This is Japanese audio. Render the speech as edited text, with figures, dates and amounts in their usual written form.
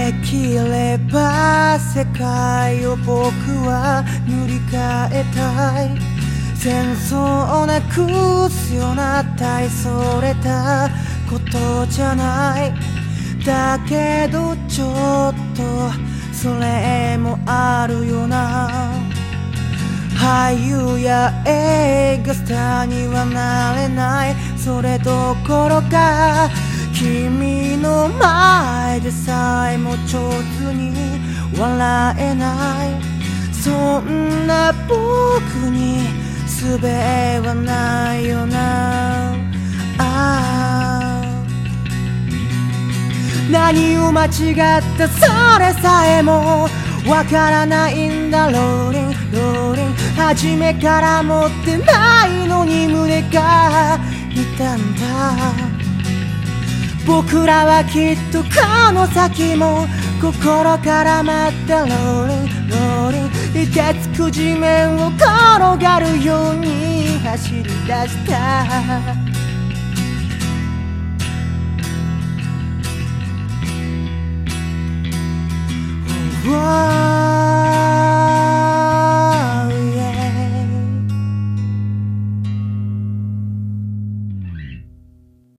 できれば世界を僕は塗り替えたい。戦争をなくすような大それたことじゃない。だけどちょっとそれもあるよな。俳優や映画スターにはなれない。それどころか君の前でさえも上手に笑えない。そんな僕に術はないよな。何を間違ったそれさえもわからないんだ。ローリンローリン初めから持ってないのに胸が痛んだ。僕らはきっとこの先も心からまたローリンローリン凍てつく地面を転がるように走り出した。